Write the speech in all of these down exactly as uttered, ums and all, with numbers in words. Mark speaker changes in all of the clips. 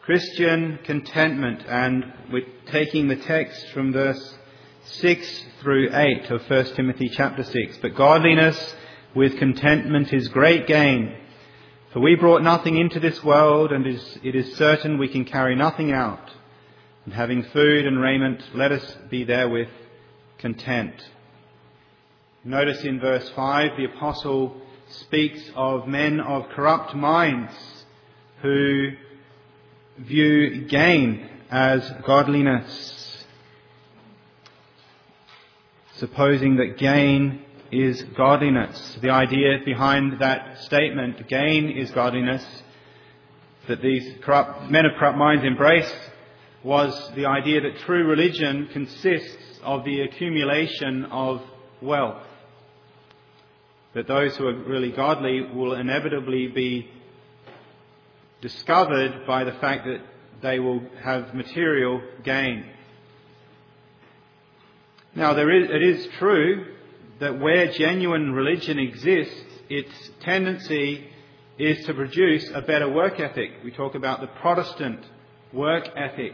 Speaker 1: Christian contentment, and we're taking the text from verse six through eight of First Timothy chapter six. But godliness with contentment is great gain. For we brought nothing into this world, and it is certain we can carry nothing out. And having food and raiment, let us be therewith content. Notice in verse five, the apostle speaks of men of corrupt minds who view gain as godliness, supposing that gain is godliness. The idea behind that statement, gain is godliness, that these corrupt, men of corrupt minds embraced, was the idea that true religion consists of the accumulation of wealth. That those who are really godly will inevitably be discovered by the fact that they will have material gain. Now, there is, it is true that where genuine religion exists, its tendency is to produce a better work ethic. We talk about the Protestant work ethic.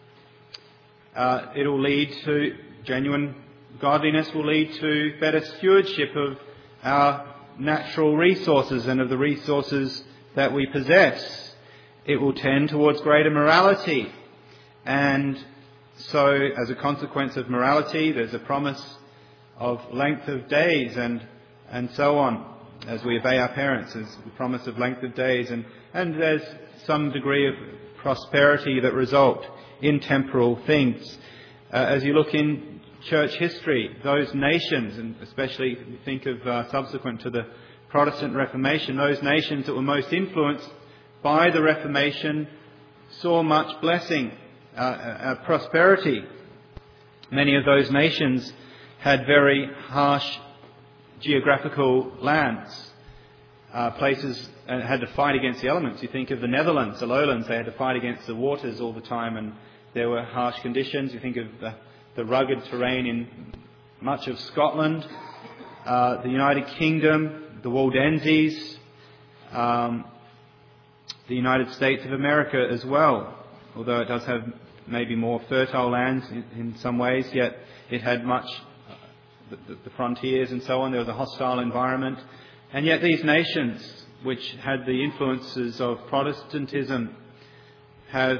Speaker 1: Uh, it will lead to, genuine godliness will lead to better stewardship of our natural resources and of the resources that we possess. It will tend towards greater morality. And so, as a consequence of morality, there's a promise of length of days and and so on. As we obey our parents, there's the promise of length of days. And, and there's some degree of prosperity that result in temporal things. Uh, as you look in church history, those nations, and especially if you think of uh, subsequent to the Protestant Reformation, those nations that were most influenced by the Reformation saw much blessing, uh, uh, prosperity. Many of those nations had very harsh geographical lands, uh, places uh, had to fight against the elements. You think of the Netherlands, the lowlands, they had to fight against the waters all the time, and there were harsh conditions. You think of the, the rugged terrain in much of Scotland, uh, the United Kingdom, the Waldenses, um, the United States of America as well, although it does have maybe more fertile lands in, in some ways, yet it had much, uh, the, the frontiers and so on. There was a hostile environment. And yet these nations, which had the influences of Protestantism, have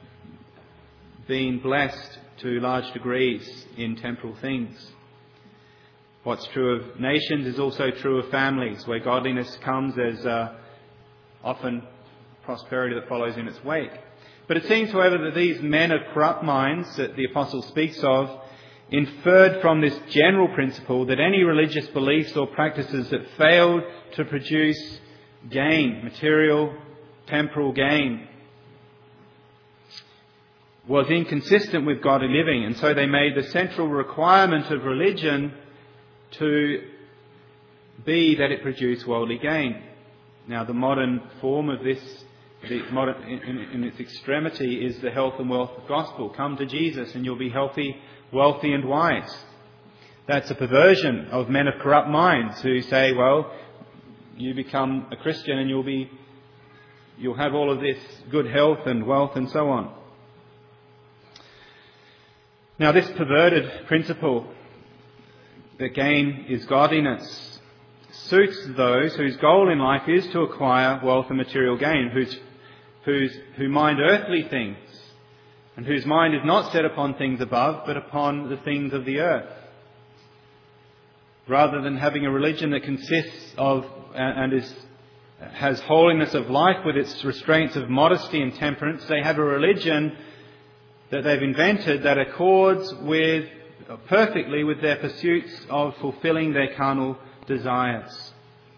Speaker 1: been blessed to large degrees in temporal things. What's true of nations is also true of families. Where godliness comes, there's uh, often prosperity that follows in its wake. But it seems, however, that these men of corrupt minds that the apostle speaks of inferred from this general principle that any religious beliefs or practices that failed to produce gain, material, temporal gain, was inconsistent with godly living, and so they made the central requirement of religion to be that it produce worldly gain. Now, the modern form of this, the modern, in, in its extremity, is the health and wealth gospel. Come to Jesus and you'll be healthy, wealthy and wise. That's a perversion of men of corrupt minds who say, well, you become a Christian and you'll be, you'll have all of this good health and wealth and so on. Now, this perverted principle that gain is godliness suits those whose goal in life is to acquire wealth and material gain, whose, whose, who mind earthly things, and whose mind is not set upon things above, but upon the things of the earth. Rather than having a religion that consists of and is has holiness of life with its restraints of modesty and temperance, they have a religion that they've invented that accords with perfectly with their pursuits of fulfilling their carnal desires.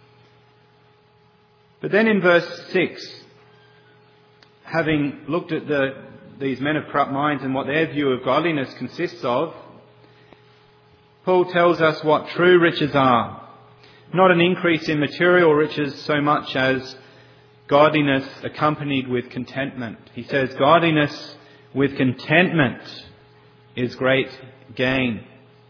Speaker 1: But then in verse six, having looked at the, these men of corrupt minds and what their view of godliness consists of, Paul tells us what true riches are. Not an increase in material riches so much as godliness accompanied with contentment. He says godliness with contentment is great gain.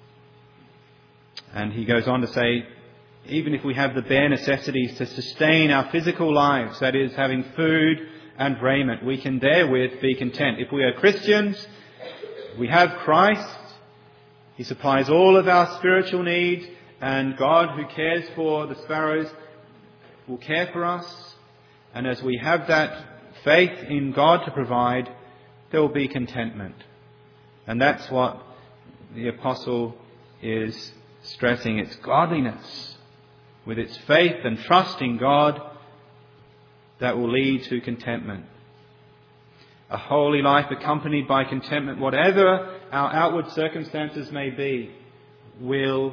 Speaker 1: And he goes on to say, even if we have the bare necessities to sustain our physical lives, that is, having food and raiment. We can therewith be content. If we are Christians, we have Christ. He supplies all of our spiritual needs, and God, who cares for the sparrows, will care for us. And as we have that faith in God to provide, there will be contentment. And that's what the apostle is stressing. It's godliness with its faith and trust in God that will lead to contentment. A holy life accompanied by contentment, whatever our outward circumstances may be, will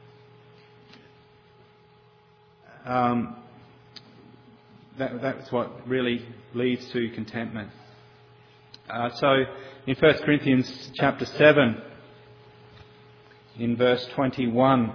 Speaker 1: um, that, that's what really leads to contentment. Uh, so in First Corinthians chapter seven, in verse twenty-one,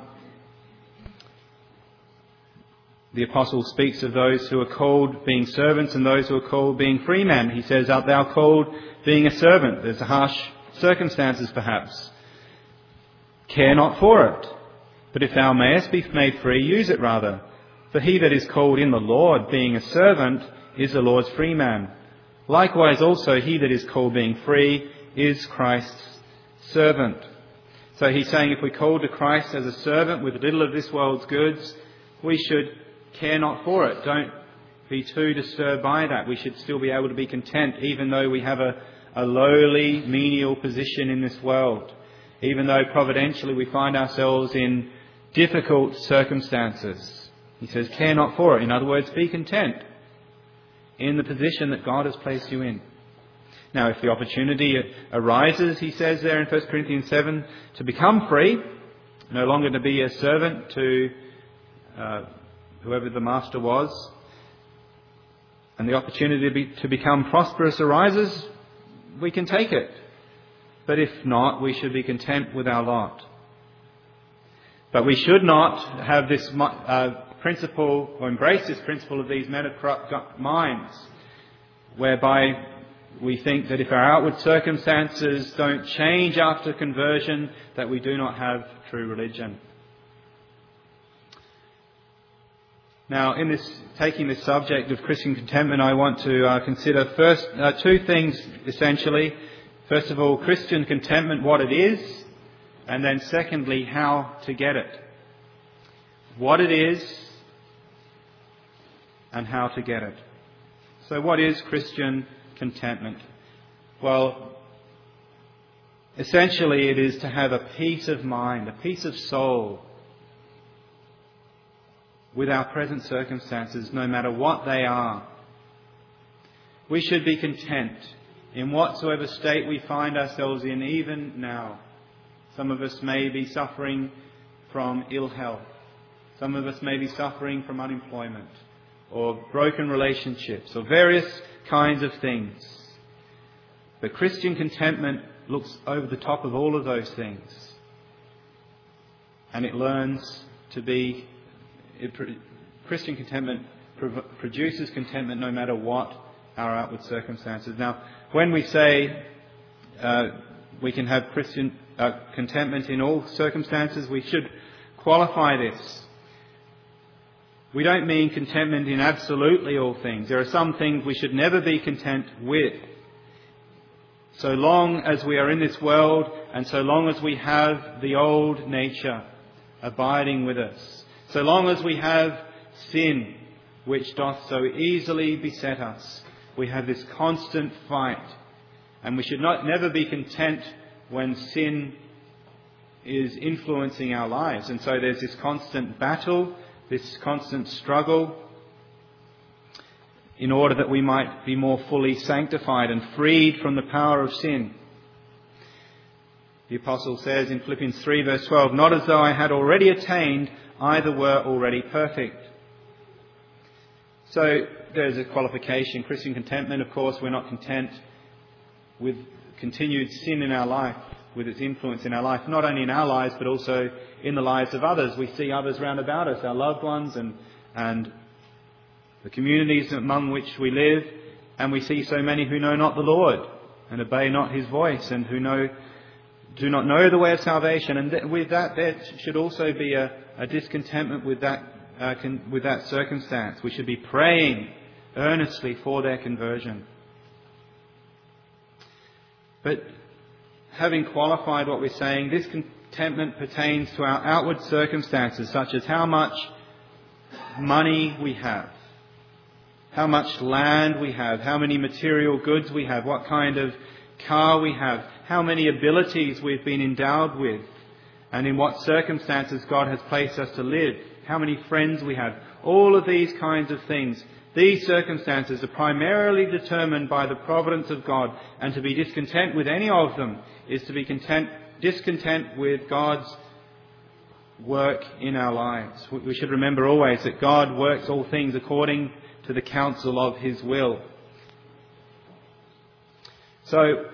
Speaker 1: the apostle speaks of those who are called being servants and those who are called being free men. He says, "Art thou called being a servant?" There's harsh circumstances perhaps. "Care not for it. But if thou mayest be made free, use it rather. For he that is called in the Lord being a servant is the Lord's free man. Likewise also he that is called being free is Christ's servant." So he's saying if we're called to Christ as a servant with little of this world's goods, we should care not for it. Don't be too disturbed by that. We should still be able to be content even though we have a, a lowly, menial position in this world. Even though providentially we find ourselves in difficult circumstances. He says, care not for it. In other words, be content in the position that God has placed you in. Now, if the opportunity arises, he says there in First Corinthians seven, to become free, no longer to be a servant to uh, whoever the master was, and the opportunity to, be, to become prosperous arises, we can take it. But if not, we should be content with our lot. But we should not have this uh, principle, or embrace this principle of these men of corrupt minds, whereby we think that if our outward circumstances don't change after conversion, that we do not have true religion. Now, in this, taking this subject of Christian contentment, I want to uh, consider first uh, two things essentially. First of all, Christian contentment, what it is, and then secondly, how to get it. What it is and how to get it. So what is Christian contentment? Well, essentially it is to have a peace of mind, a peace of soul with our present circumstances, no matter what they are. We should be content in whatsoever state we find ourselves in, even now. Some of us may be suffering from ill health. Some of us may be suffering from unemployment or broken relationships or various kinds of things. But Christian contentment looks over the top of all of those things. And it learns to be... It, Christian contentment produces contentment no matter what our outward circumstances. Now, when we say uh, we can have Christian uh, contentment in all circumstances, we should qualify this. We don't mean contentment in absolutely all things. There are some things we should never be content with. So long as we are in this world and so long as we have the old nature abiding with us, so long as we have sin which doth so easily beset us, we have this constant fight. And we should not never be content when sin is influencing our lives. And so there's this constant battle, this constant struggle, in order that we might be more fully sanctified and freed from the power of sin. The apostle says in Philippians three verse twelve, "Not as though I had already attained, either were already perfect." So there's a qualification. Christian contentment, of course, we're not content with continued sin in our life, with its influence in our life, not only in our lives but also in the lives of others. We see others round about us, our loved ones and and the communities among which we live, and we see so many who know not the Lord and obey not his voice, and who know do not know the way of salvation. And th- with that there should also be a, a discontentment with that uh, con- with that circumstance. We should be praying earnestly for their conversion. But having qualified what we're saying, this contentment pertains to our outward circumstances, such as how much money we have, how much land we have, how many material goods we have, what kind of car we have, how many abilities we've been endowed with, and in what circumstances God has placed us to live, how many friends we have. All of these kinds of things, these circumstances are primarily determined by the providence of God, and to be discontent with any of them is to be content, discontent with God's work in our lives. We should remember always that God works all things according to the counsel of His will. So,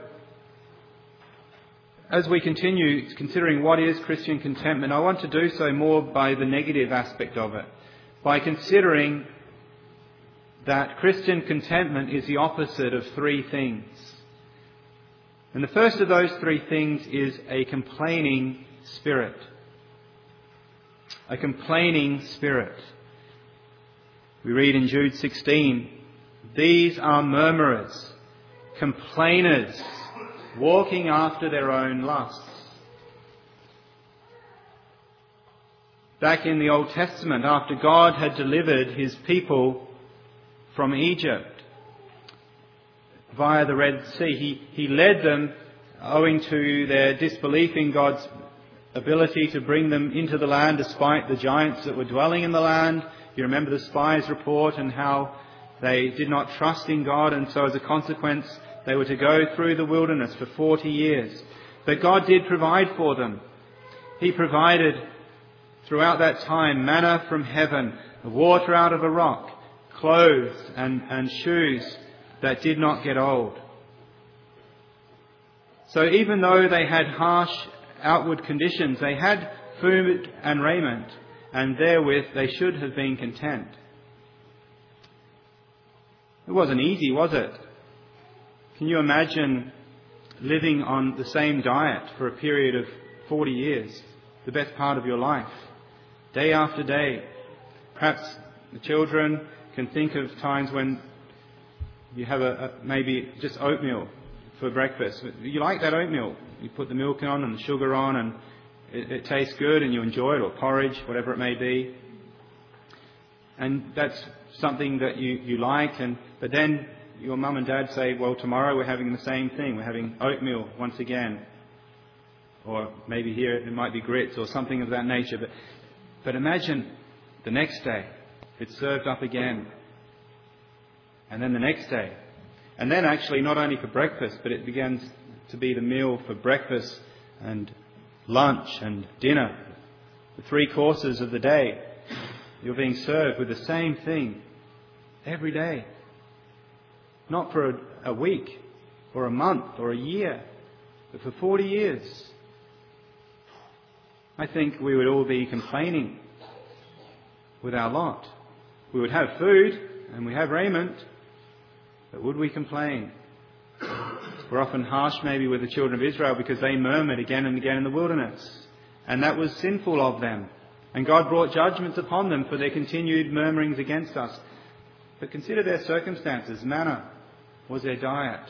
Speaker 1: as we continue considering what is Christian contentment, I want to do so more by the negative aspect of it, by considering that Christian contentment is the opposite of three things. And the first of those three things is a complaining spirit. A complaining spirit. We read in Jude sixteen, "These are murmurers, complainers, walking after their own lusts." Back in the Old Testament, after God had delivered His people from Egypt via the Red Sea, He, he led them, owing to their disbelief in God's ability to bring them into the land despite the giants that were dwelling in the land. You remember the spies' report and how they did not trust in God, and so as a consequence they were to go through the wilderness for forty years. But God did provide for them. He provided throughout that time manna from heaven, water out of a rock, clothes and, and shoes that did not get old. So even though they had harsh outward conditions, they had food and raiment, and therewith they should have been content. It wasn't easy, was it? Can you imagine living on the same diet for a period of forty years, the best part of your life, day after day? Perhaps the children can think of times when you have a, a maybe just oatmeal for breakfast. You like that oatmeal. You put the milk on and the sugar on, and it, it tastes good and you enjoy it, or porridge, whatever it may be. And that's something that you, you like. And but then your mum and dad say, well, tomorrow we're having the same thing. We're having oatmeal once again. Or maybe here it might be grits or something of that nature. But, but imagine the next day it's served up again. And then the next day. And then actually not only for breakfast, but it begins to be the meal for breakfast and lunch and dinner. The three courses of the day. You're being served with the same thing every day. Not for a, a week or a month or a year, but for forty years. I think we would all be complaining with our lot. We would have food and we have raiment, but would we complain? We're often harsh maybe with the children of Israel because they murmured again and again in the wilderness. And that was sinful of them. And God brought judgments upon them for their continued murmurings against us. But consider their circumstances. Manna was their diet.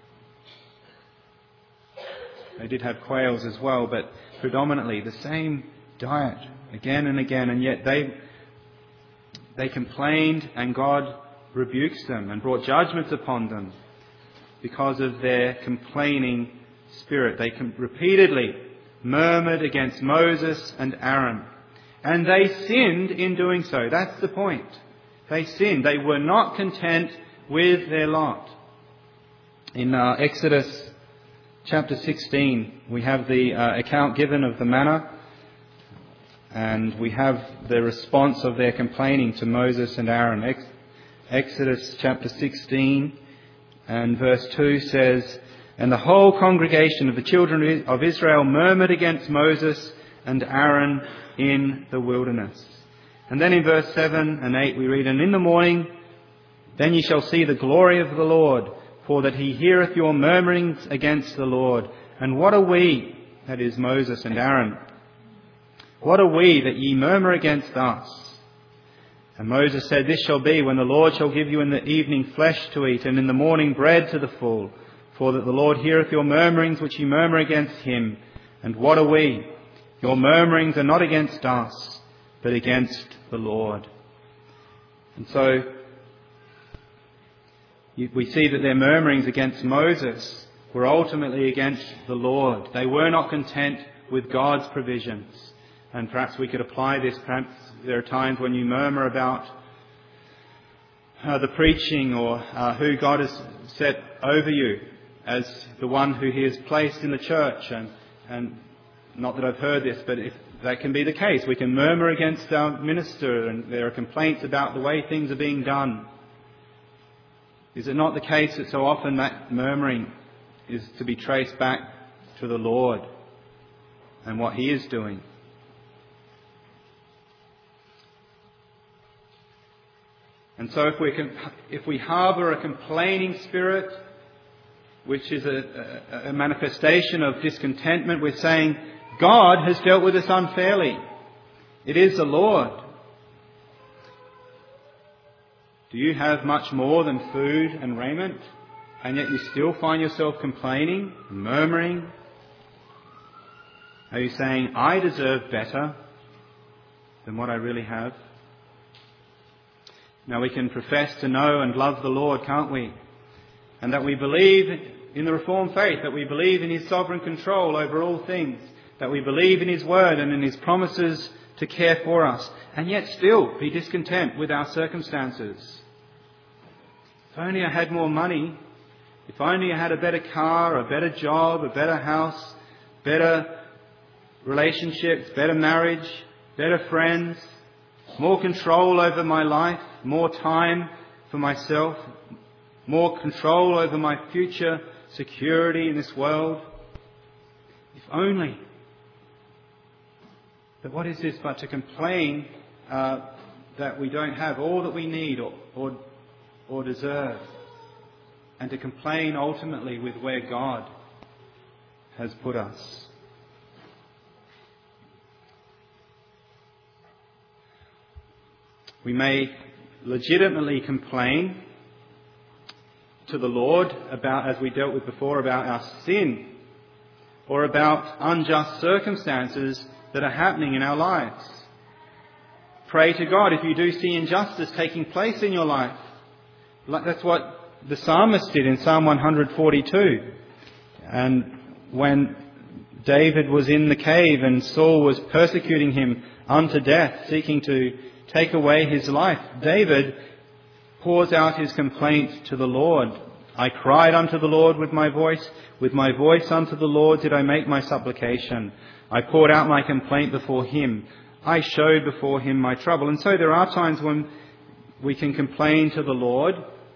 Speaker 1: They did have quails as well, but predominantly the same diet again and again. And yet they they complained, and God rebukes them and brought judgments upon them because of their complaining spirit. They com- repeatedly murmured against Moses and Aaron. And they sinned in doing so. That's the point. They sinned. They were not content with their lot. In uh, Exodus chapter sixteen, we have the uh, account given of the manna, and we have the response of their complaining to Moses and Aaron. Ex- Exodus chapter sixteen and verse two says, "And the whole congregation of the children of Israel murmured against Moses and Aaron in the wilderness." And then in verse seven and eight we read, "And in the morning then ye shall see the glory of the Lord, for that he heareth your murmurings against the Lord. And what are we," that is Moses and Aaron, "what are we that ye murmur against us? And Moses said, "This shall be when the Lord shall give you in the evening flesh to eat, and in the morning bread to the full. For that the Lord heareth your murmurings which ye murmur against him. And what are we? Your murmurings are not against us, but against the Lord." And so we see that their murmurings against Moses were ultimately against the Lord. They were not content with God's provisions. And perhaps we could apply this. Perhaps there are times when you murmur about uh, the preaching or uh, who God has set over you as the one who He has placed in the church. And, and not that I've heard this, but if that can be the case, we can murmur against our minister and there are complaints about the way things are being done. Is it not the case that so often that murmuring is to be traced back to the Lord and what He is doing? And so if we can, if we harbour a complaining spirit, which is a, a, a manifestation of discontentment, we're saying God has dealt with us unfairly. It is the Lord. Do you have much more than food and raiment, and yet you still find yourself complaining, murmuring? Are you saying, I deserve better than what I really have? Now we can profess to know and love the Lord, can't we? And that we believe in the Reformed faith, that we believe in His sovereign control over all things, that we believe in His word and in His promises to care for us, and yet still be discontent with our circumstances. If only I had more money, if only I had a better car, a better job, a better house, better relationships, better marriage, better friends, more control over my life, more time for myself, more control over my future security in this world. If only. But what is this but to complain uh, that we don't have all that we need or, or, or deserve, and to complain ultimately with where God has put us. We may legitimately complain to the Lord about, as we dealt with before, about our sin or about unjust circumstances that are happening in our lives. Pray to God if you do see injustice taking place in your life. That's what the psalmist did in Psalm one forty-two. And when David was in the cave and Saul was persecuting him unto death, seeking to take away his life, David pours out his complaint to the Lord. I cried unto the Lord with my voice, with my voice unto the Lord did I make my supplication. I poured out my complaint before Him. I showed before Him my trouble. And so there are times when we can complain to the Lord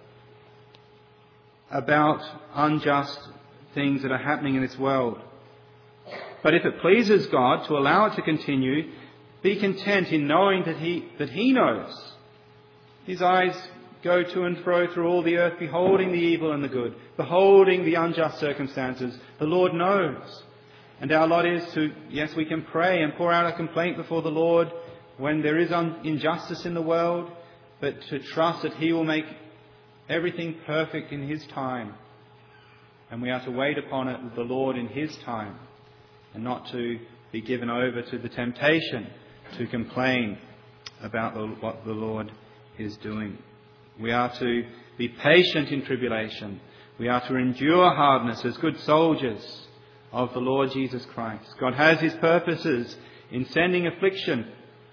Speaker 1: about unjust things that are happening in this world. But if it pleases God to allow it to continue, be content in knowing that He, that He knows. His eyes go to and fro through all the earth, beholding the evil and the good, beholding the unjust circumstances. The Lord knows. And our lot is to, yes, we can pray and pour out a complaint before the Lord when there is un- injustice in the world, but to trust that He will make everything perfect in His time. And we are to wait upon it, the Lord, in His time, and not to be given over to the temptation to complain about the, what the Lord is doing. We are to be patient in tribulation. We are to endure hardness as good soldiers of the Lord Jesus Christ. God has His purposes in sending affliction.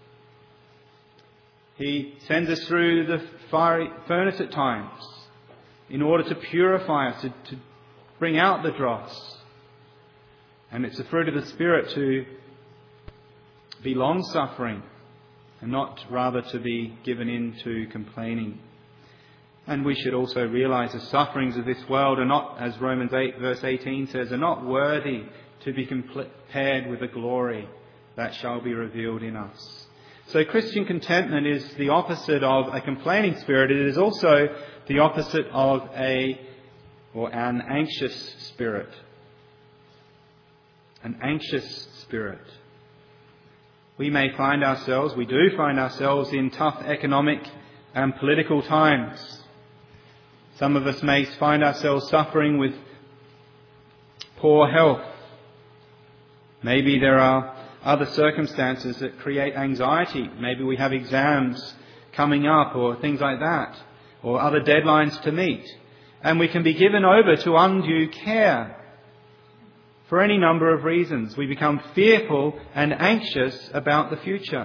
Speaker 1: He sends us through the fiery furnace at times in order to purify us, to, to bring out the dross. And it's the fruit of the Spirit to be long-suffering and not rather to be given in to complaining. And we should also realise the sufferings of this world are not, as Romans eight verse eighteen says, are not worthy to be compared with the glory that shall be revealed in us. So Christian contentment is the opposite of a complaining spirit. It is also the opposite of a or an anxious spirit. An anxious spirit. We may find ourselves, we do find ourselves in tough economic and political times. Some of us may find ourselves suffering with poor health. Maybe there are other circumstances that create anxiety. Maybe we have exams coming up or things like that, or other deadlines to meet. And we can be given over to undue care for any number of reasons. We become fearful and anxious about the future.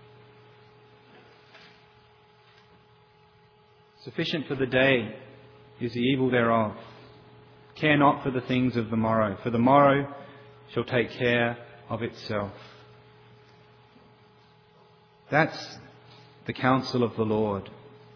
Speaker 1: Sufficient for the day is the evil thereof. Care not for the things of the morrow, for the morrow shall take care of itself. That's the counsel of the Lord.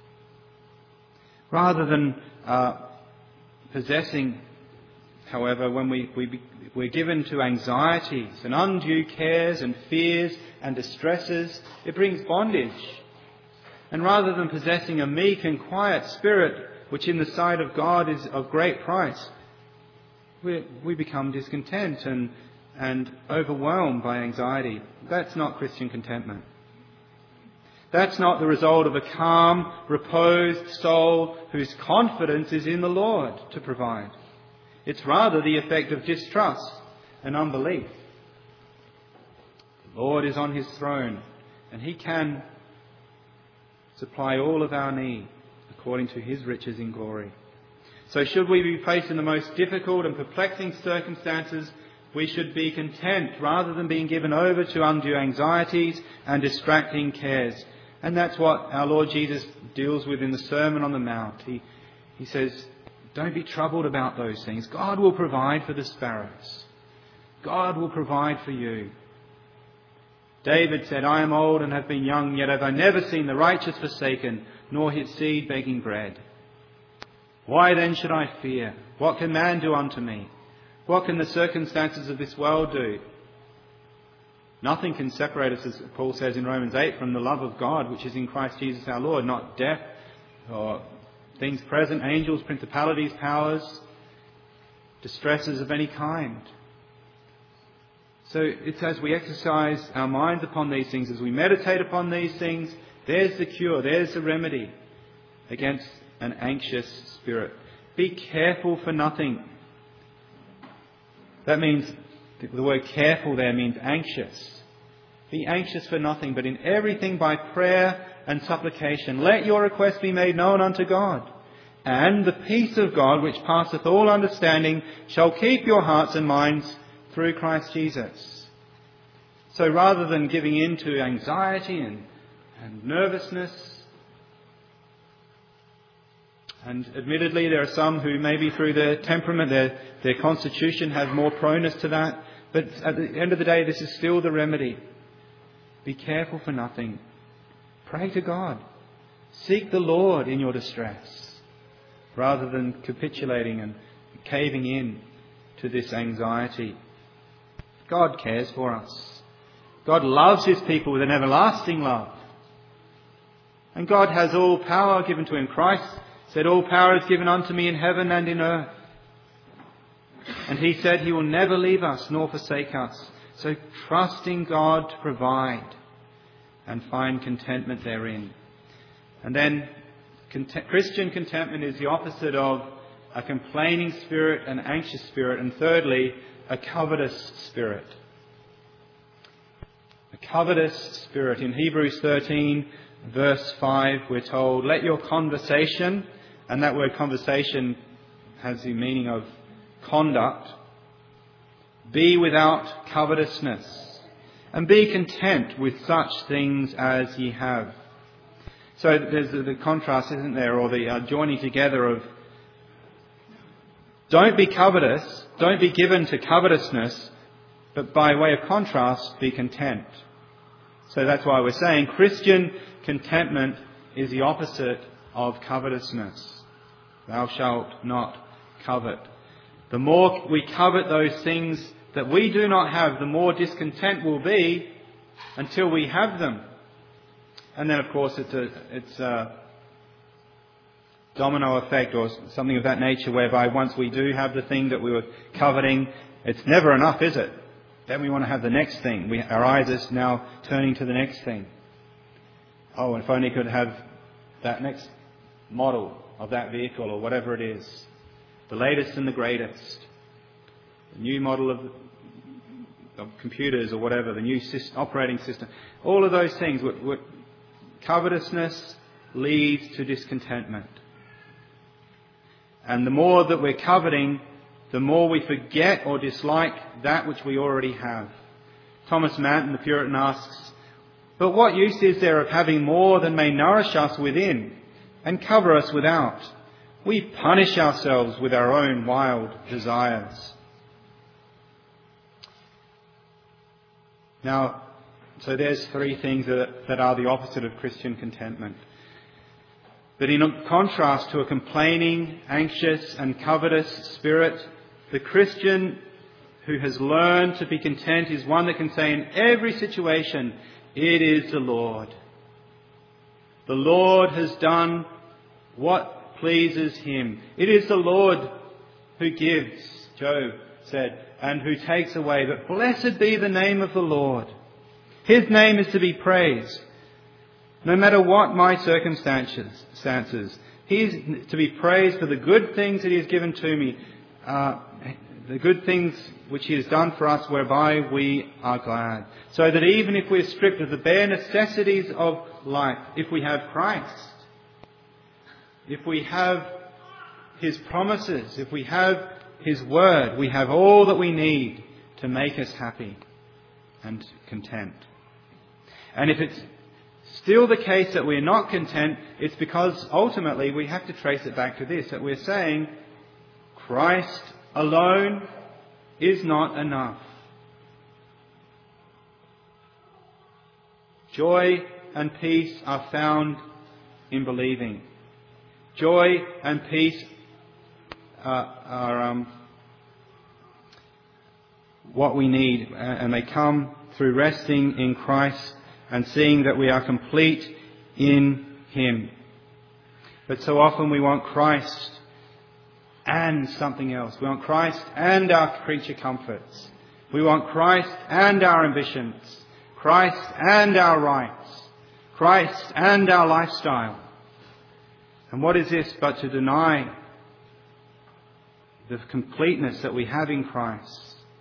Speaker 1: Rather than uh, possessing, however, when we, we, we're given to anxieties and undue cares and fears and distresses, it brings bondage. And rather than possessing a meek and quiet spirit, which in the sight of God is of great price, we, we become discontent and, and overwhelmed by anxiety. That's not Christian contentment. That's not the result of a calm, reposed soul whose confidence is in the Lord to provide. It's rather the effect of distrust and unbelief. The Lord is on his throne, and he can supply all of our need according to his riches in glory. So should we be faced in the most difficult and perplexing circumstances, we should be content rather than being given over to undue anxieties and distracting cares. And that's what our Lord Jesus deals with in the Sermon on the Mount. He, he says, don't be troubled about those things. God will provide for the sparrows. God will provide for you. David said, I am old and have been young, yet have I never seen the righteous forsaken, nor his seed begging bread. Why then should I fear? What can man do unto me? What can the circumstances of this world do? Nothing can separate us, as Paul says in Romans eight, from the love of God, which is in Christ Jesus our Lord. Not death or things present, angels, principalities, powers, distresses of any kind. So it's as we exercise our minds upon these things, as we meditate upon these things, there's the cure, there's the remedy against an anxious spirit. Be careful for nothing. That means, the word careful there means anxious. Be anxious for nothing, but in everything by prayer and supplication, let your requests be made known unto God. And the peace of God, which passeth all understanding, shall keep your hearts and minds through Christ Jesus. So rather than giving in to anxiety and, and nervousness, and admittedly there are some who maybe through their temperament, their, their constitution have more proneness to that, but at the end of the day this is still the remedy. Be careful for nothing. Pray to God. Seek the Lord in your distress, rather than capitulating and caving in to this anxiety. God cares for us. God loves his people with an everlasting love. And God has all power given to him. Christ said, all power is given unto me in heaven and in earth. And he said he will never leave us nor forsake us. So trust in God to provide and find contentment therein. And then cont- Christian contentment is the opposite of a complaining spirit, an anxious spirit, and thirdly, a covetous spirit. A covetous spirit. In Hebrews thirteen, verse five, we're told, let your conversation, and that word conversation has the meaning of conduct, be without covetousness, and be content with such things as ye have. So there's the, the contrast, isn't there, or the uh, joining together of don't be covetous, don't be given to covetousness, but by way of contrast, be content. So that's why we're saying Christian contentment is the opposite of covetousness. Thou shalt not covet. The more we covet those things that we do not have, the more discontent we'll be until we have them. And then, of course, it's a, it's a domino effect or something of that nature, whereby once we do have the thing that we were coveting, it's never enough, is it? Then we want to have the next thing. We, our eyes are now turning to the next thing. Oh, if only could have that next model of that vehicle or whatever it is. The latest and the greatest. The new model of, of computers or whatever. The new system, operating system. All of those things. What, what, covetousness leads to discontentment. And the more that we're coveting, the more we forget or dislike that which we already have. Thomas Manton, the Puritan, asks, "But what use is there of having more than may nourish us within and cover us without? We punish ourselves with our own wild desires." Now, so there's three things that, that are the opposite of Christian contentment. But in contrast to a complaining, anxious and covetous spirit, the Christian who has learned to be content is one that can say in every situation, "It is the Lord. The Lord has done what pleases Him. It is the Lord who gives," Job said, "and who takes away. But blessed be the name of the Lord. His name is to be praised. No matter what my circumstances, He is to be praised for the good things that He has given to me, uh, the good things which He has done for us, whereby we are glad." So that even if we're stripped of the bare necessities of life, if we have Christ, if we have His promises, if we have His word, we have all that we need to make us happy and content. And if it's still the case that we're not content, it's because ultimately we have to trace it back to this, that we're saying Christ alone is not enough. Joy and peace are found in believing. Joy and peace are, are um, what we need, and they come through resting in Christ and seeing that we are complete in Him. But so often we want Christ and something else. We want Christ and our creature comforts. We want Christ and our ambitions. Christ and our rights. Christ and our lifestyle. And what is this but to deny the completeness that we have in Christ?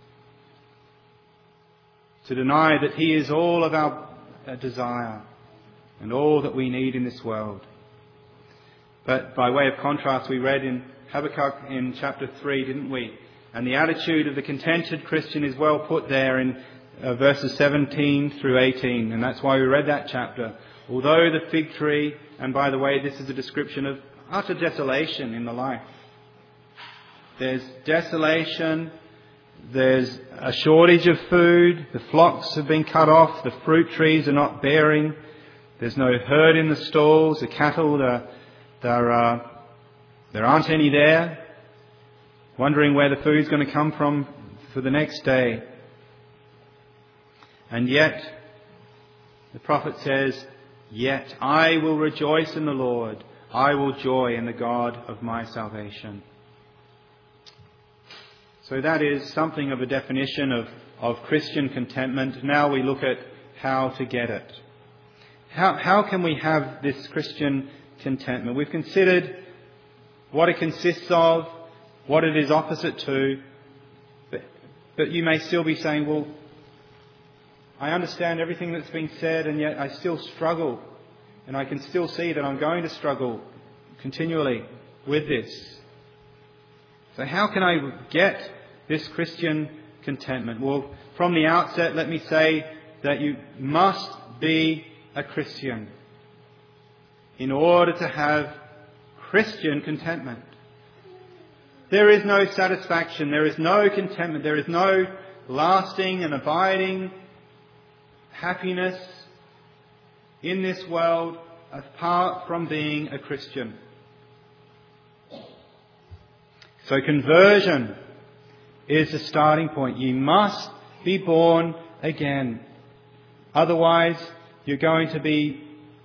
Speaker 1: To deny that He is all of our desire and all that we need in this world. But by way of contrast, we read in Habakkuk in chapter three, didn't we? And the attitude of the contented Christian is well put there in uh, verses seventeen through eighteen. And that's why we read that chapter. Although the fig tree, and by the way, this is a description of utter desolation in the life. There's desolation. There's a shortage of food. The flocks have been cut off. The fruit trees are not bearing. There's no herd in the stalls. The cattle, they're, they're, uh, there aren't any there. Wondering where the food's going to come from for the next day. And yet, the prophet says, "Yet I will rejoice in the Lord. I will joy in the God of my salvation." So that is something of a definition of, of Christian contentment. Now we look at how to get it. How, how can we have this Christian contentment? We've considered what it consists of, what it is opposite to, but, but you may still be saying, well, I understand everything that's been said, and yet I still struggle, and I can still see that I'm going to struggle continually with this. So how can I get this Christian contentment? Well, from the outset, let me say that you must be a Christian in order to have Christian contentment. There is no satisfaction, there is no contentment, there is no lasting and abiding happiness in this world apart from being a Christian. So conversion is the starting point. You must be born again. Otherwise, you're going to be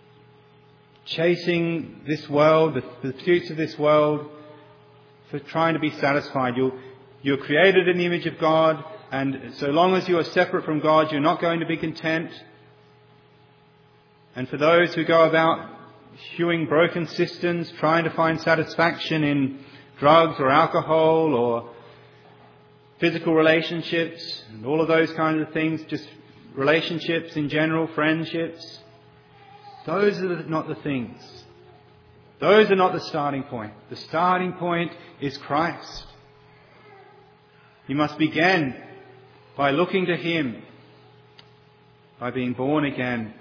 Speaker 1: chasing this world, the, the pursuits of this world, for trying to be satisfied. You're, you're created in the image of God, And so long as you are separate from God, you're not going to be content. And for those who go about hewing broken cisterns, trying to find satisfaction in drugs or alcohol or physical relationships and all of those kinds of things, just relationships in general, friendships, those are not the things. Those are not the starting point. The starting point is Christ. You must begin by looking to Him, by being born again.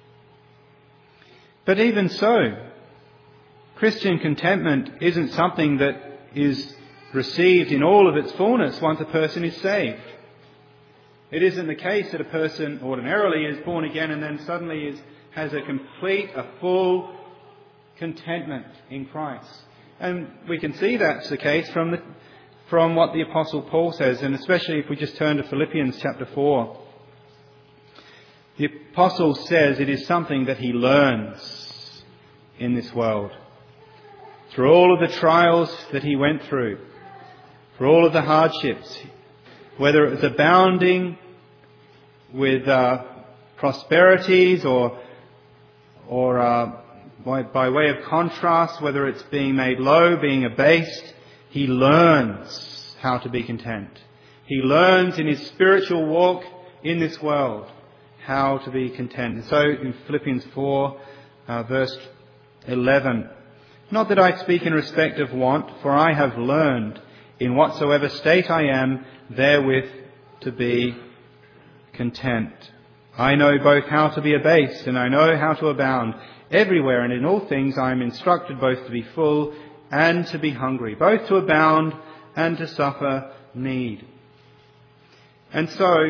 Speaker 1: But even so, Christian contentment isn't something that is received in all of its fullness once a person is saved. It isn't the case that a person ordinarily is born again and then suddenly is, has a complete, a full contentment in Christ. And we can see that's the case from the, from what the Apostle Paul says, and especially if we just turn to Philippians chapter four. The Apostle says it is something that he learns in this world. Through all of the trials that he went through, for all of the hardships, whether it was abounding with uh, prosperities or or uh, by, by way of contrast, whether it's being made low, being abased, he learns how to be content. He learns in his spiritual walk in this world how to be content. And so in Philippians four, uh, verse eleven, not that I speak in respect of want, for I have learned in whatsoever state I am, therewith to be content. I know both how to be abased and I know how to abound. Everywhere and in all things I am instructed both to be full and to be hungry, both to abound and to suffer need. And so,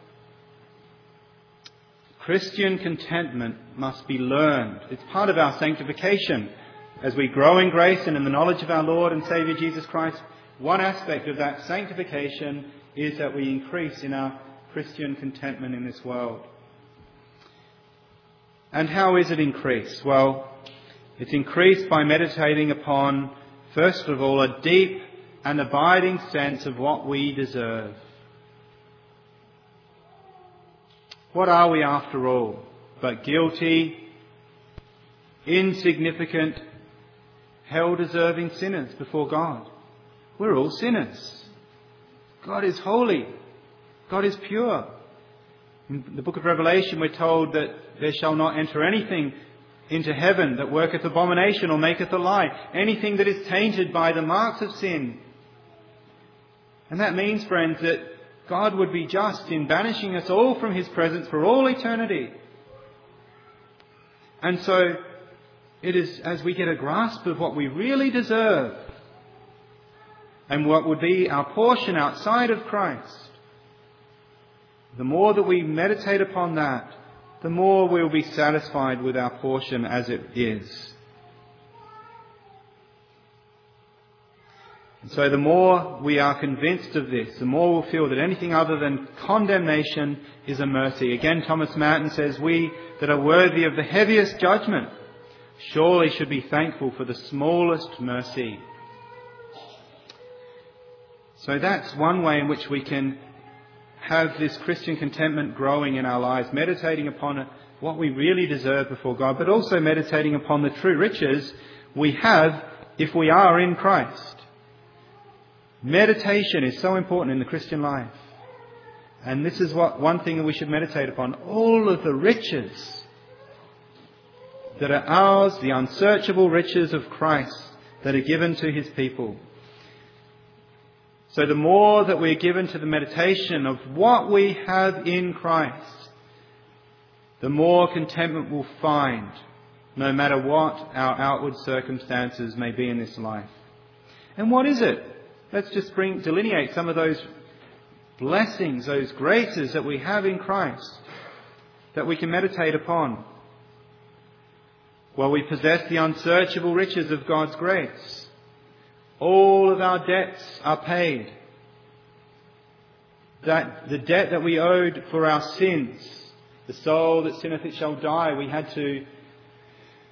Speaker 1: Christian contentment must be learned. It's part of our sanctification. As we grow in grace and in the knowledge of our Lord and Saviour Jesus Christ, one aspect of that sanctification is that we increase in our Christian contentment in this world. And how is it increased? Well, it's increased by meditating upon, first of all, a deep and abiding sense of what we deserve. What are we after all but guilty, insignificant, hell-deserving sinners before God? We're all sinners. God is holy. God is pure. In the book of Revelation we're told that there shall not enter anything into heaven that worketh abomination or maketh a lie. Anything that is tainted by the marks of sin. And that means, friends, that God would be just in banishing us all from His presence for all eternity. And so it is as we get a grasp of what we really deserve and what would be our portion outside of Christ, the more that we meditate upon that, the more we will be satisfied with our portion as it is. And so the more we are convinced of this, the more we'll feel that anything other than condemnation is a mercy. Again, Thomas Merton says, we that are worthy of the heaviest judgment surely should be thankful for the smallest mercy. So that's one way in which we can have this Christian contentment growing in our lives, meditating upon what we really deserve before God, but also meditating upon the true riches we have if we are in Christ. Meditation is so important in the Christian life. And this is what one thing that we should meditate upon. All of the riches that are ours, the unsearchable riches of Christ that are given to His people. So the more that we're given to the meditation of what we have in Christ, the more contentment we'll find, no matter what our outward circumstances may be in this life. And what is it? Let's just bring, delineate some of those blessings, those graces that we have in Christ, that we can meditate upon. Well, we possess the unsearchable riches of God's grace. All of our debts are paid. That the debt that we owed for our sins, the soul that sinneth it shall die, we had to,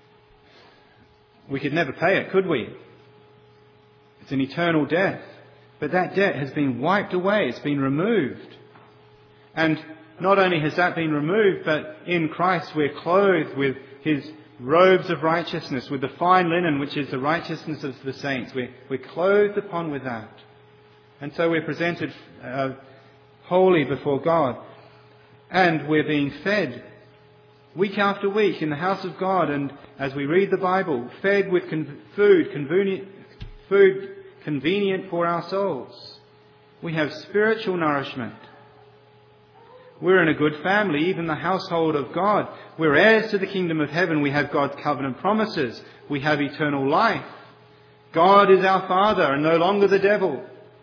Speaker 1: we could never pay it, could we? It's an eternal death. But that debt has been wiped away. It's been removed. And not only has that been removed, but in Christ we're clothed with his robes of righteousness, with the fine linen, which is the righteousness of the saints. We're, we're clothed upon with that. And so we're presented uh, holy before God. And we're being fed week after week in the house of God. And as we read the Bible, fed with con- food, convenient, food convenient for our souls. We have spiritual nourishment. We're in a good family, even the household of God. We're heirs to the kingdom of heaven. We have God's covenant promises. We have eternal life. God is our Father and no longer the devil.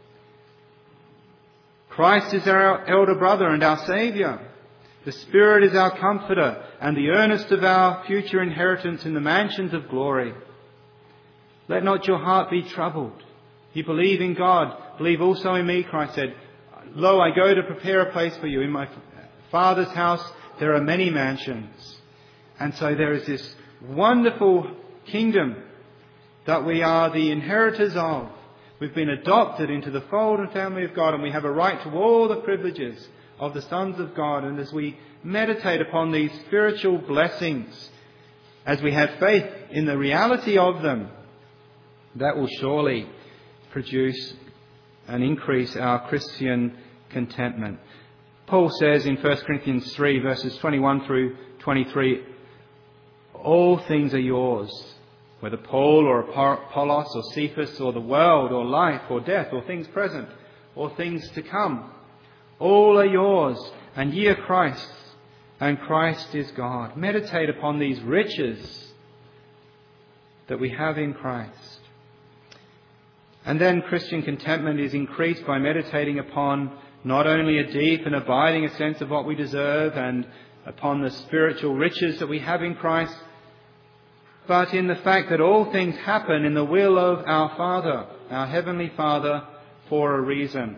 Speaker 1: Christ is our elder brother and our Saviour. The Spirit is our comforter and the earnest of our future inheritance in the mansions of glory. Let not your heart be troubled. You believe in God, believe also in me, Christ said. Lo, I go to prepare a place for you. In my Father's house there are many mansions. And so there is this wonderful kingdom that we are the inheritors of. We've been adopted into the fold and family of God, and we have a right to all the privileges of the sons of God. And as we meditate upon these spiritual blessings, as we have faith in the reality of them, that will surely produce and increase our Christian contentment. Paul says in First Corinthians three, verses twenty-one through twenty-three, all things are yours, whether Paul or Apollos or Cephas or the world or life or death or things present or things to come. All are yours, and ye are Christ's, and Christ is God. Meditate upon these riches that we have in Christ. And then Christian contentment is increased by meditating upon not only a deep and abiding sense of what we deserve and upon the spiritual riches that we have in Christ, but in the fact that all things happen in the will of our Father, our Heavenly Father, for a reason.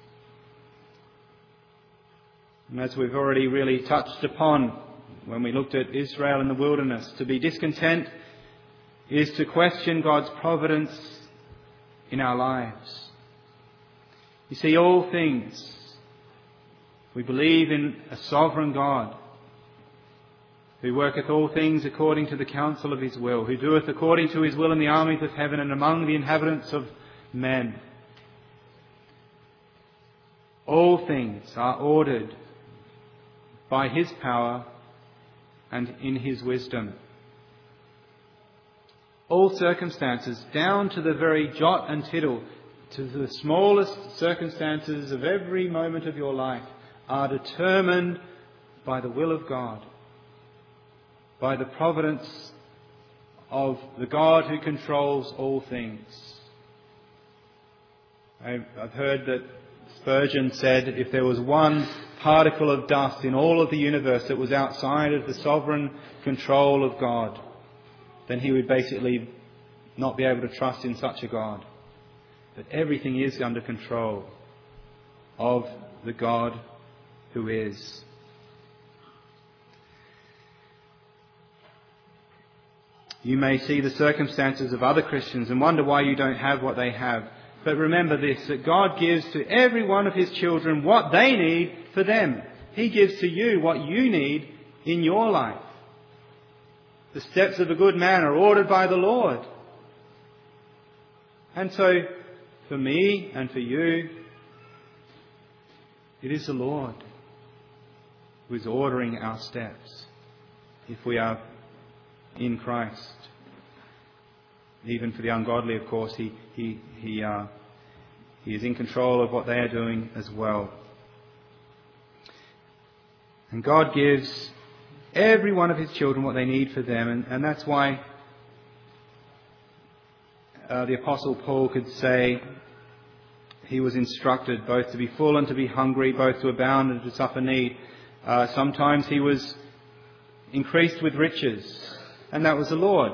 Speaker 1: And as we've already really touched upon when we looked at Israel in the wilderness, to be discontent is to question God's providence in our lives. You see, all things, we believe in a sovereign God who worketh all things according to the counsel of his will, who doeth according to his will in the armies of heaven and among the inhabitants of men. All things are ordered by his power and in his wisdom. All circumstances, down to the very jot and tittle, to the smallest circumstances of every moment of your life, are determined by the will of God, by the providence of the God who controls all things. I've heard that Spurgeon said if there was one particle of dust in all of the universe that was outside of the sovereign control of God, then he would basically not be able to trust in such a God. But everything is under control of the God who is. You may see the circumstances of other Christians and wonder why you don't have what they have. But remember this, that God gives to every one of his children what they need for them. He gives to you what you need in your life. The steps of a good man are ordered by the Lord. And so, for me and for you, it is the Lord who is ordering our steps if we are in Christ. Even for the ungodly, of course, he he he uh, he is in control of what they are doing as well. And God gives every one of his children what they need for them, and, and that's why uh, the Apostle Paul could say he was instructed both to be full and to be hungry, both to abound and to suffer need. Uh, sometimes he was increased with riches, and that was the Lord.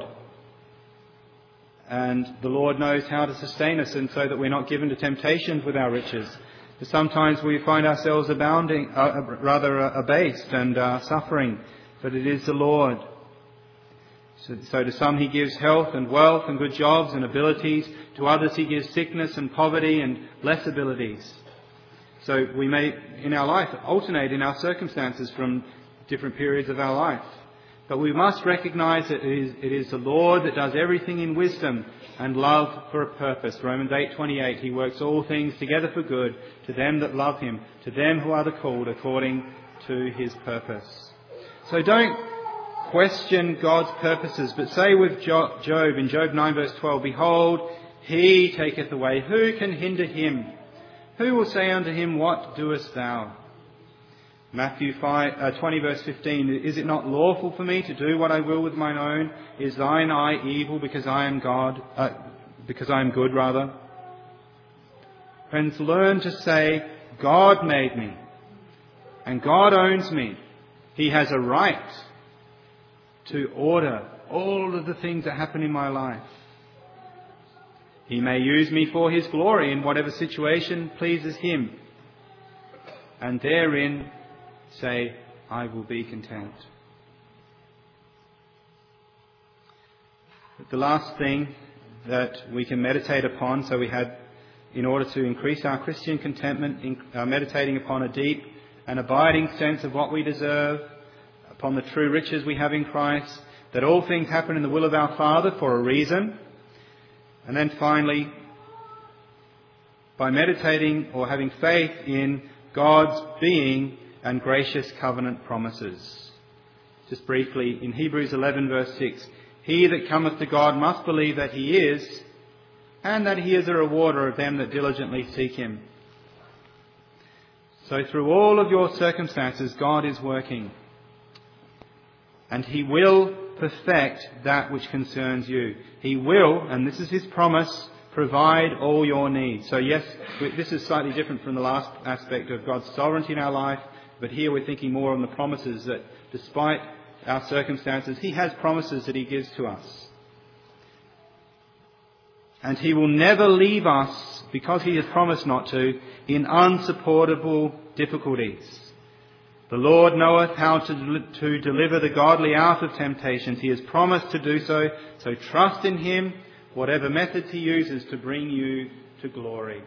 Speaker 1: And the Lord knows how to sustain us, and so that we're not given to temptations with our riches. But sometimes we find ourselves abounding, uh, rather uh, abased and uh, suffering, but it is the Lord. So, so to some he gives health and wealth and good jobs and abilities. To others he gives sickness and poverty and less abilities. So we may, in our life, alternate in our circumstances from different periods of our life. But we must recognise that it is, it is the Lord that does everything in wisdom and love for a purpose. Romans eight twenty-eight, he works all things together for good to them that love him, to them who are the called according to his purpose. So don't question God's purposes, but say with Job in Job nine verse twelve, behold, he taketh away. Who can hinder him? Who will say unto him, what doest thou? Matthew five, uh, twenty verse fifteen, is it not lawful for me to do what I will with mine own? Is thine eye evil because I am God, uh, because I am good rather? Friends, learn to say, God made me and God owns me. He has a right to order all of the things that happen in my life. He may use me for his glory in whatever situation pleases him. And therein say, I will be content. The last thing that we can meditate upon, so we had, in order to increase our Christian contentment, in, uh, meditating upon a deep and abiding sense of what we deserve, upon the true riches we have in Christ, that all things happen in the will of our Father for a reason. And then finally, by meditating or having faith in God's being and gracious covenant promises. Just briefly, in Hebrews eleven verse six, he that cometh to God must believe that he is, and that he is a rewarder of them that diligently seek him. So through all of your circumstances, God is working. And he will perfect that which concerns you. He will, and this is his promise, provide all your needs. So yes, this is slightly different from the last aspect of God's sovereignty in our life, but here we're thinking more on the promises that despite our circumstances, he has promises that he gives to us. And he will never leave us, because he has promised not to, in unsupportable difficulties. The Lord knoweth how to, to deliver the godly out of temptations. He has promised to do so. So trust in him, whatever methods he uses to bring you to glory.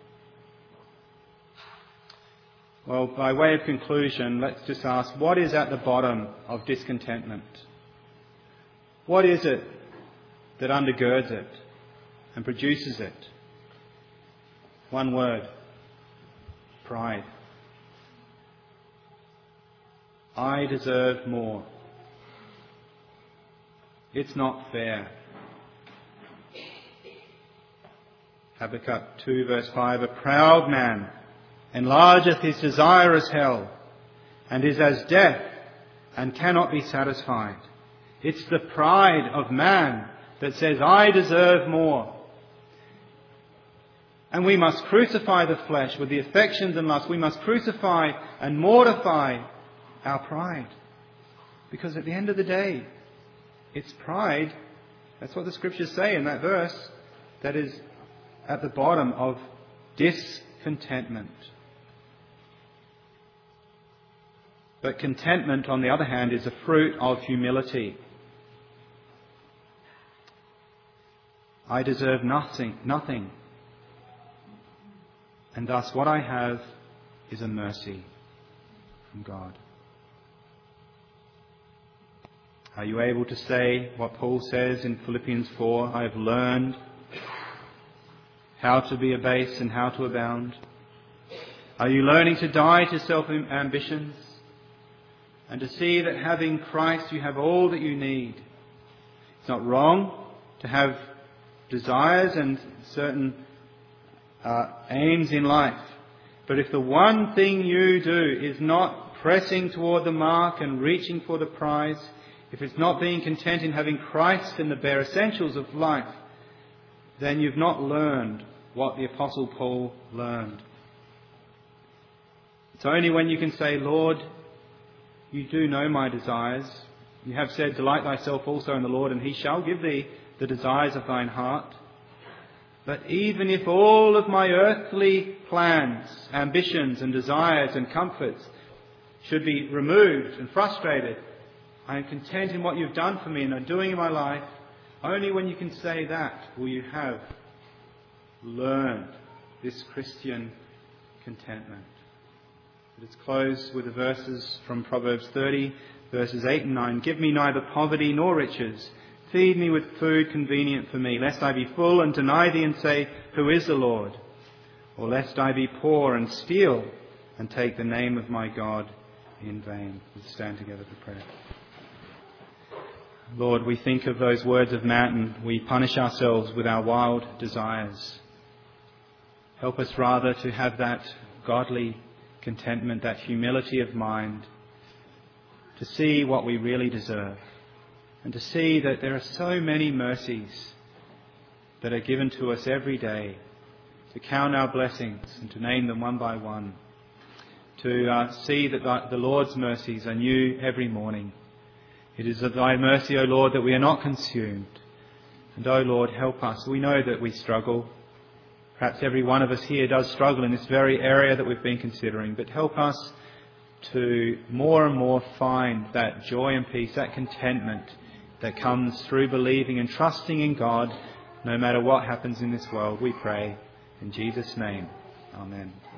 Speaker 1: Well, by way of conclusion, let's just ask, what is at the bottom of discontentment? What is it that undergirds it and produces it? One word: pride. I deserve more. It's not fair. Habakkuk two verse five, a proud man enlargeth his desire as hell, and is as death, and cannot be satisfied. It's the pride of man that says, I deserve more. And we must crucify the flesh with the affections and lusts. We must crucify and mortify our pride. Because at the end of the day, it's pride, that's what the scriptures say in that verse, that is at the bottom of discontentment. But contentment, on the other hand, is a fruit of humility. I deserve nothing, nothing. And thus what I have is a mercy from God. Are you able to say what Paul says in Philippians four, I have learned how to be abased and how to abound? Are you learning to die to self-ambitions and to see that having Christ you have all that you need? It's not wrong to have desires and certain uh, aims in life. But if the one thing you do is not pressing toward the mark and reaching for the prize, if it's not being content in having Christ in the bare essentials of life, then you've not learned what the Apostle Paul learned. It's only when you can say, Lord, you do know my desires. You have said, delight thyself also in the Lord, and he shall give thee the desires of thine heart. But even if all of my earthly plans, ambitions and desires and comforts should be removed and frustrated, I am content in what you've done for me and are doing in my life. Only when you can say that will you have learned this Christian contentment. Let's close with the verses from Proverbs thirty, verses eight and nine. Give me neither poverty nor riches. Feed me with food convenient for me, lest I be full and deny thee and say, Who is the Lord? Or lest I be poor and steal and take the name of my God in vain. Let's stand together for prayer. Lord, we think of those words of Matt and we punish ourselves with our wild desires. Help us rather to have that godly contentment, that humility of mind, to see what we really deserve and to see that there are so many mercies that are given to us every day, to count our blessings and to name them one by one, to uh, see that the Lord's mercies are new every morning. It is of thy mercy, O Lord, that we are not consumed. And, O Lord, help us. We know that we struggle. Perhaps every one of us here does struggle in this very area that we've been considering. But help us to more and more find that joy and peace, that contentment that comes through believing and trusting in God, no matter what happens in this world. We pray in Jesus' name. Amen.